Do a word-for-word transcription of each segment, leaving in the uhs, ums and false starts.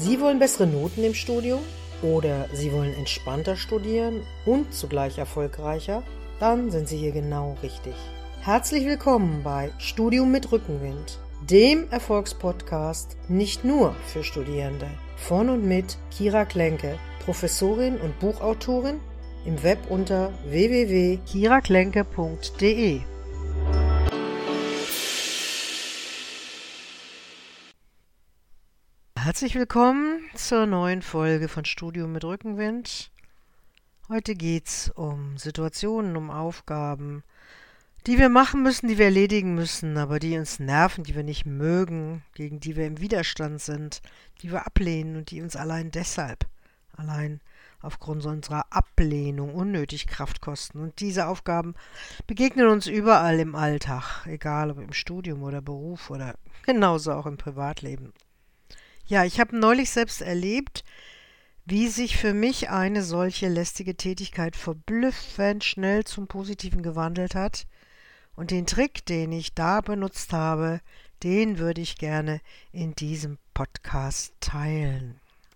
Sie wollen bessere Noten im Studium oder Sie wollen entspannter studieren und zugleich erfolgreicher? Dann sind Sie hier genau richtig. Herzlich willkommen bei Studium mit Rückenwind, dem Erfolgspodcast nicht nur für Studierende. Von und mit Kira Klenke, Professorin und Buchautorin, im Web unter w w w punkt kira klenke punkt d e. Herzlich willkommen zur neuen Folge von Studium mit Rückenwind. Heute geht's um Situationen, um Aufgaben, die wir machen müssen, die wir erledigen müssen, aber die uns nerven, die wir nicht mögen, gegen die wir im Widerstand sind, die wir ablehnen und die uns allein deshalb, allein aufgrund unserer Ablehnung unnötig Kraft kosten. Und diese Aufgaben begegnen uns überall im Alltag, egal ob im Studium oder Beruf oder genauso auch im Privatleben. Ja, ich habe neulich selbst erlebt, wie sich für mich eine solche lästige Tätigkeit verblüffend schnell zum Positiven gewandelt hat. Und den Trick, den ich da benutzt habe, den würde ich gerne in diesem Podcast teilen.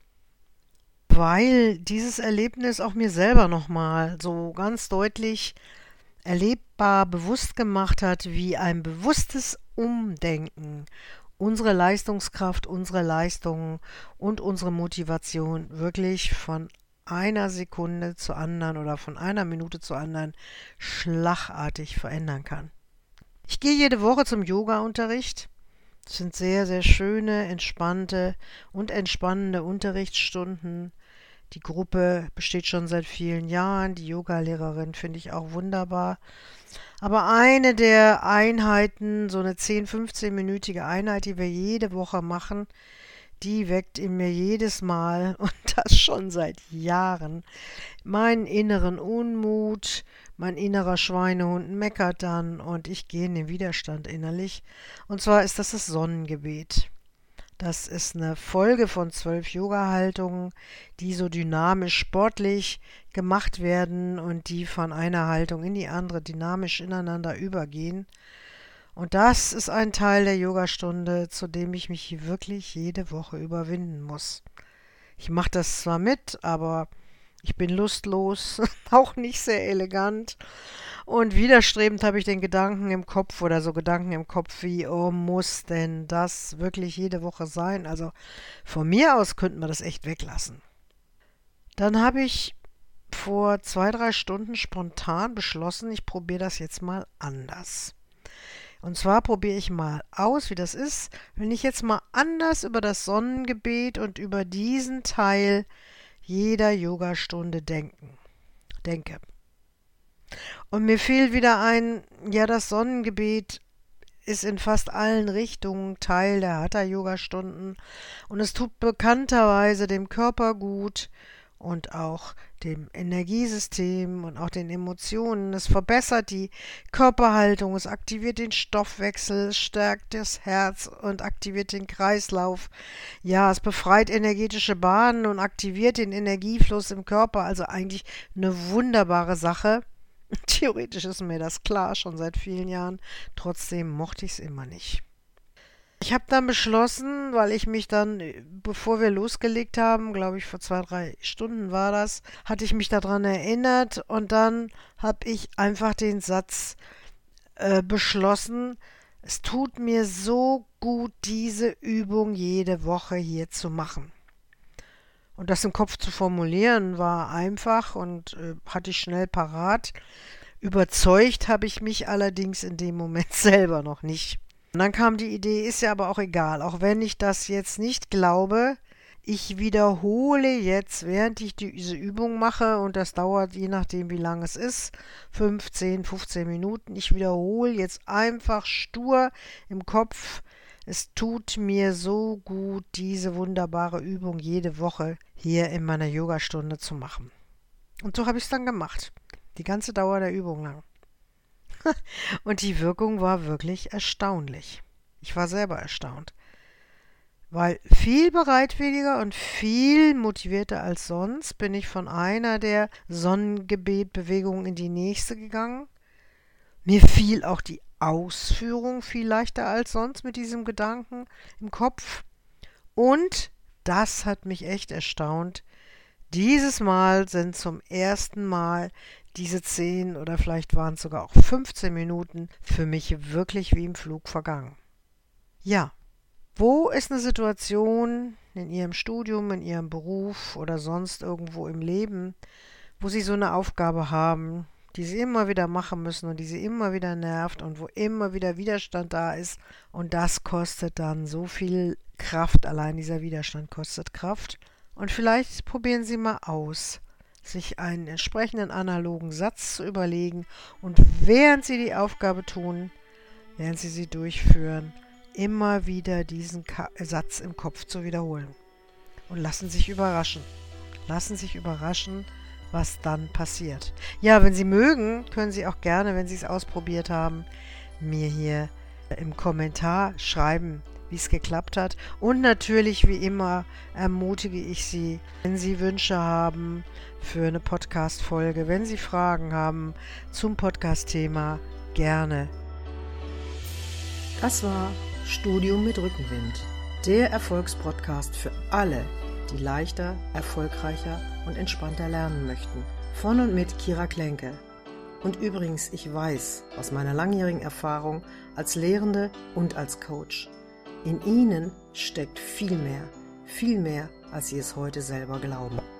Weil dieses Erlebnis auch mir selber nochmal so ganz deutlich erlebbar bewusst gemacht hat, wie ein bewusstes Umdenken unsere Leistungskraft, unsere Leistungen und unsere Motivation wirklich von einer Sekunde zur anderen oder von einer Minute zur anderen schlagartig verändern kann. Ich gehe jede Woche zum Yoga-Unterricht. Das sind sehr, sehr schöne, entspannte und entspannende Unterrichtsstunden. Die Gruppe besteht schon seit vielen Jahren. Die Yogalehrerin finde ich auch wunderbar. Aber eine der Einheiten, so eine zehn-, fünfzehnminütige Einheit, die wir jede Woche machen, die weckt in mir jedes Mal, und das schon seit Jahren, meinen inneren Unmut. Mein innerer Schweinehund meckert dann und ich gehe in den Widerstand innerlich. Und zwar ist das das Sonnengebet. Das ist eine Folge von zwölf Yoga-Haltungen, die so dynamisch sportlich gemacht werden und die von einer Haltung in die andere dynamisch ineinander übergehen. Und das ist ein Teil der Yogastunde, zu dem ich mich wirklich jede Woche überwinden muss. Ich mache das zwar mit, aber ich bin lustlos, auch nicht sehr elegant. Und widerstrebend habe ich den Gedanken im Kopf oder so Gedanken im Kopf wie, oh, muss denn das wirklich jede Woche sein? Also von mir aus könnten wir das echt weglassen. Dann habe ich vor zwei, drei Stunden spontan beschlossen, ich probiere das jetzt mal anders. Und zwar probiere ich mal aus, wie das ist, wenn ich jetzt mal anders über das Sonnengebet und über diesen Teil jeder Yogastunde denken, denke. Und mir fiel wieder ein, ja, das Sonnengebet ist in fast allen Richtungen Teil der Hatha-Yoga-Stunden und es tut bekannterweise dem Körper gut und auch dem Energiesystem und auch den Emotionen. Es verbessert die Körperhaltung, es aktiviert den Stoffwechsel, es stärkt das Herz und aktiviert den Kreislauf. Ja, es befreit energetische Bahnen und aktiviert den Energiefluss im Körper. Also eigentlich eine wunderbare Sache. Theoretisch ist mir das klar, schon seit vielen Jahren. Trotzdem mochte ich es immer nicht. Ich habe dann beschlossen, weil ich mich dann, bevor wir losgelegt haben, glaube ich vor zwei, drei Stunden war das, hatte ich mich daran erinnert und dann habe ich einfach den Satz äh, beschlossen, es tut mir so gut, diese Übung jede Woche hier zu machen. Und das im Kopf zu formulieren war einfach und äh, hatte ich schnell parat. Überzeugt habe ich mich allerdings in dem Moment selber noch nicht. Und dann kam die Idee, ist ja aber auch egal, auch wenn ich das jetzt nicht glaube, ich wiederhole jetzt, während ich diese Übung mache, und das dauert, je nachdem wie lang es ist, fünfzehn, fünfzehn Minuten, ich wiederhole jetzt einfach stur im Kopf, es tut mir so gut, diese wunderbare Übung jede Woche hier in meiner Yogastunde zu machen. Und so habe ich es dann gemacht, die ganze Dauer der Übung lang. Und die Wirkung war wirklich erstaunlich. Ich war selber erstaunt. Weil viel bereitwilliger und viel motivierter als sonst bin ich von einer der Sonnengebetbewegungen in die nächste gegangen. Mir fiel auch die Ausführung viel leichter als sonst mit diesem Gedanken im Kopf. Und das hat mich echt erstaunt. Dieses Mal sind zum ersten Mal diese zehn oder vielleicht waren es sogar auch fünfzehn Minuten für mich wirklich wie im Flug vergangen. Ja, wo ist eine Situation in Ihrem Studium, in Ihrem Beruf oder sonst irgendwo im Leben, wo Sie so eine Aufgabe haben, die Sie immer wieder machen müssen und die Sie immer wieder nervt und wo immer wieder Widerstand da ist und das kostet dann so viel Kraft, allein dieser Widerstand kostet Kraft. Und vielleicht probieren Sie mal aus, sich einen entsprechenden analogen Satz zu überlegen und während Sie die Aufgabe tun, während Sie sie durchführen, immer wieder diesen Ka- Satz im Kopf zu wiederholen. Und lassen sich überraschen. Lassen sich überraschen, was dann passiert. Ja, wenn Sie mögen, können Sie auch gerne, wenn Sie es ausprobiert haben, mir hier im Kommentar schreiben, wie es geklappt hat. Und natürlich, wie immer, ermutige ich Sie, wenn Sie Wünsche haben für eine Podcast-Folge, wenn Sie Fragen haben zum Podcast-Thema, gerne. Das war Studium mit Rückenwind, der Erfolgspodcast für alle, die leichter, erfolgreicher und entspannter lernen möchten. Von und mit Kira Klenke. Und übrigens, ich weiß aus meiner langjährigen Erfahrung als Lehrende und als Coach, in Ihnen steckt viel mehr, viel mehr, als Sie es heute selber glauben.